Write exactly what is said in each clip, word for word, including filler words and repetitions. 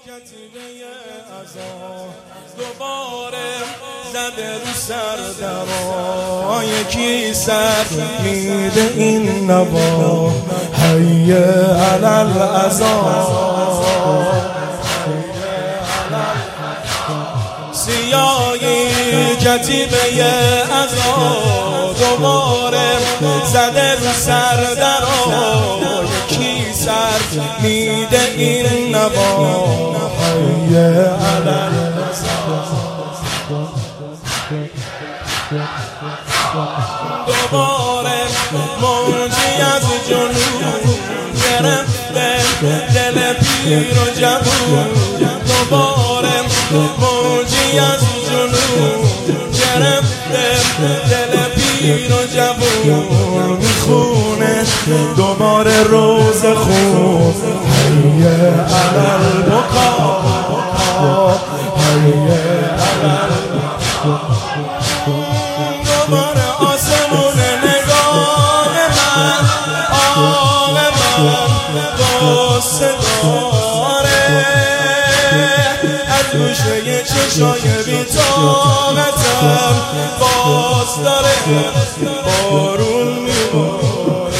کتیبه عزا دوباره زده رو سر درا، یکی سر میده این نوا حی علی العزا. سیاهی کتیبه عزا دوباره زده رو سر درا، یکی سر میده این نوا حی علی العزا. دوباره موجی از جنون گرفته دل پیر و جوون، دوباره موجی از جنون گرفته دل پیر و جوون، میخونه دوباره روز خوب حی علی البکا حی علی البکا. دوباره آسمون نگاه من آب من قصه داره، از گوشه چشای بی‌طاقتم باز داره بارون میباره.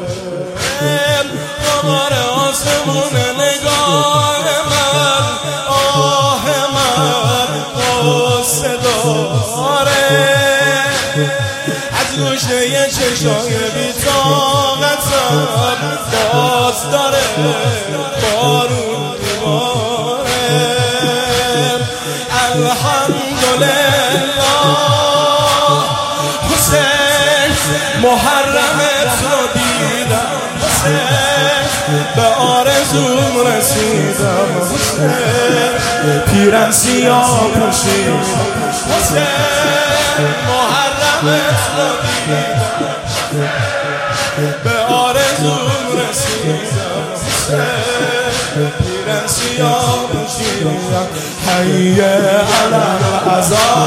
دوباره آسمون نگاه من آه من قصه داره، از گوشه چشای بی‌طاقتم باز داره بارون میباره. الحمدلله حسین محرمت رو دیدم، حسین به آرزوم رسیدم، حسین پیرن سیاه پوشیدم، حسین محرمت رو دیدم به آرزوم رسیدم، حسین پیرن سیاه پوشیدم حی علی العزا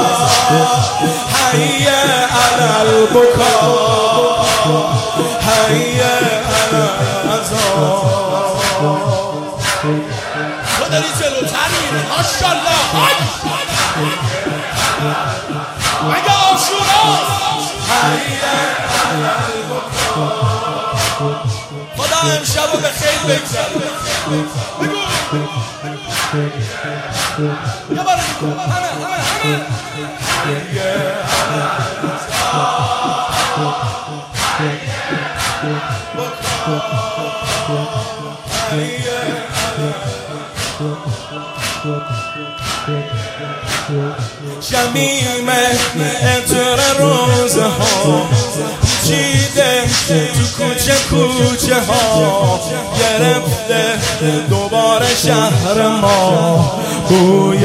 حی علی البکا حی علی العزا. تو داری جلوتر میری ماشاءالله. مگه عاشوراست؟ حی علی البکا. خدا امشبو به خیر بگذره. بگو یه بار همه همه همه حی علی شمیم عطر روزها پیچیده تو کوچه کوچه ها، گرفته دوباره شهر ما بوی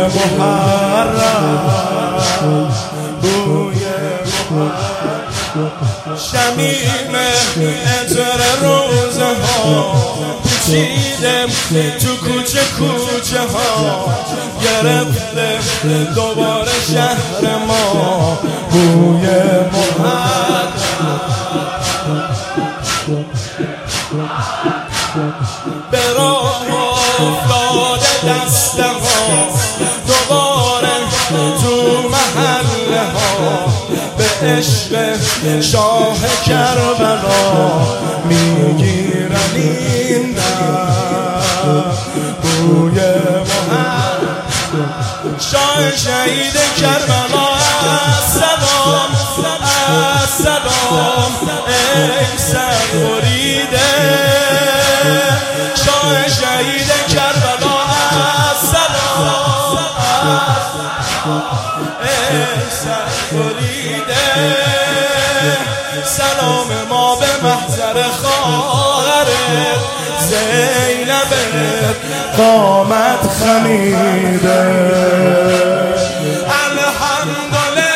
محرم بوی محرم. شمیم عطر روزها پیچیده تو کوچه کوچه ها، گرفته دوباره شهر ما بوی محرم. به راه افتاده دسته ها دوباره تو محله ها، به عشق شاه کربلا میگیرن این دم بوی محرم. شاه شهید کربلا السلام السلام ای سر بریده، شاه شهید کربلا السلام ای سر بریده. سلام ما به محضر خواهرت زینب قامت خمیده. الحمدلله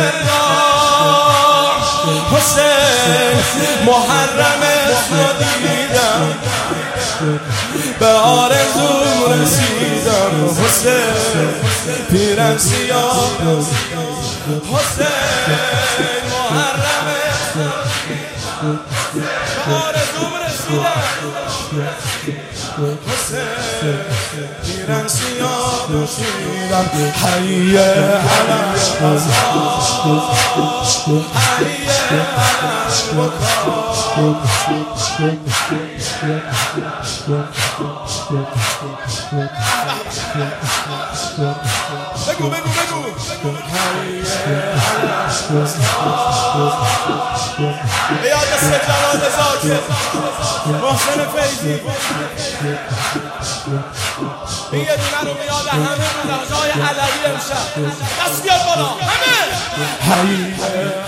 حسین محرمت رو دیدم به آرزوم رسیدم، حسین پیرن سیاه حسین محرمت به آرزوم رسیدم. رسیدم حسین میرن سیاه دوشیدم حیه علم غزا حیه علم بکا بگو بگو بگو حیه علم به یاد سجلال زاکر محسن فیضی این یه دونه رو به یاد همه روزهای علوی امشب دست بیاد بالا همه